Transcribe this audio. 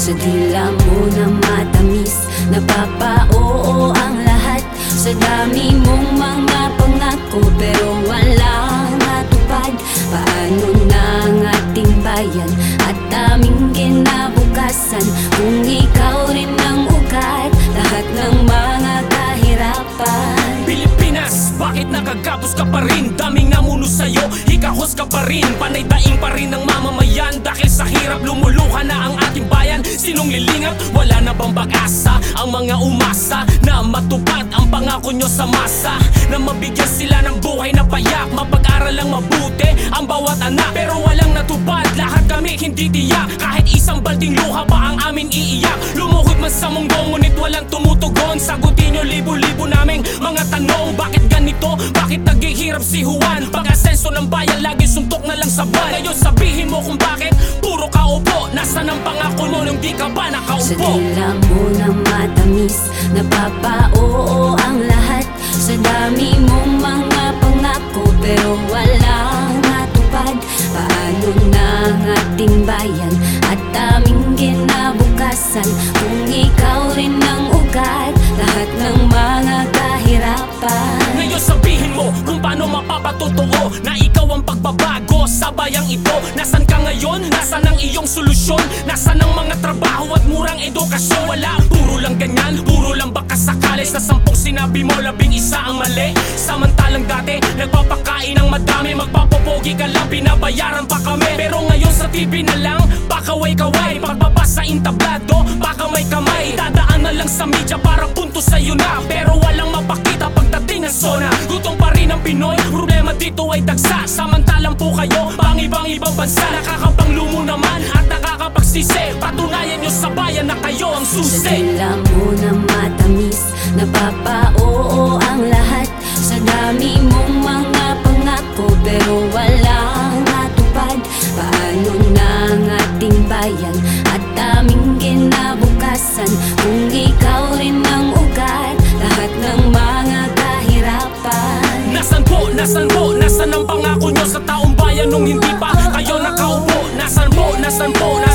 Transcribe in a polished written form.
Sa dila mo na matamis, napapa-oo ang lahat. Sa dami mong mga pangako pero walang natupad. Paano na ang ating bayan at aming kinabukasan kung ikaw rin ang ugat lahat ng mga kahirapan? Pilipinas, bakit nakagapos ka pa rin? Daming namuno sa'yo, ikahos ka pa rin. Panay daing pa rin ang mamamayan. Dahil sa hirap lumuluha na ang ating bayan. Sinong lilingap? Wala na bang pag-asa? Ang mga umasa na matupad ang pangako nyo sa masa, na mabigyan sila ng buhay na payak, mapag-aral lang mabuti ang bawat anak. Pero walang natupad, lahat kami hindi tiyak. Kahit isang balding luha pa ang amin iiyak. Lumuhod man sa mundo ngunit walang tumutugon. Sagutin nyo libo-libo naming mga tanong. Bakit ganito? Bakit naghihirap si Juan? Pag-asenso ng bayan lagi suntok na lang sa buwan. Ngayon sabihin mo kung bakit puro ka upo. Nasaan ang pangako mo nung di ka ba nakaupo? Sa dila mo na matamis, napapa-oo ang lahat. Sa dami mong mga pangako pero walang natupad. Paano na ang ating bayan at aming kinabukasan kung ikaw rin ang ugat lahat ng mga kahirapan? Ngayon sabihin mo kung paano mapapatotoo na ikaw ang pagbabago sa bayang ito. Nasaan ka ngayon? Nasaan ang iyong solusyon? Nasaan ang mga trabaho at murang edukasyon? Wala, puro lang ganyan, puro lang baka sakali. Sa 10 sinabi mo, 11 ang mali. Samantalang dati, nagpapakain ng madami. Magpapopogi ka lang, binabayaran pa kami. Pero ngayon sa TV na lang, pakaway-kaway. Pagbabasa intablado, baka may kamay. Dadaan na lang sa media para punto sa'yo na. Pero walang mapakita pagdating ng zona. Gutom pa rin ang Pinoy, problema dito ay dagsa. Samantalang po kayo, pang ibang bansa. Nakakapanglumo naman at nakakapagsisi. Patunayan nyo sa bayan na kayo ang Sa susi. dila mo na matamis, napapa-oo ang lahat. Sa dami mong mga pangako pero walang natupad. Paano na ang ating bayan at aming kinabukasan kung ikaw rin ang ugat lahat ng mga kahirapan? Nasaan po? Nasaan po? Nasaan ang pangako nyo sa taong bayan nung hindi pa kayo nakaupo? Nasaan po? Nasaan po?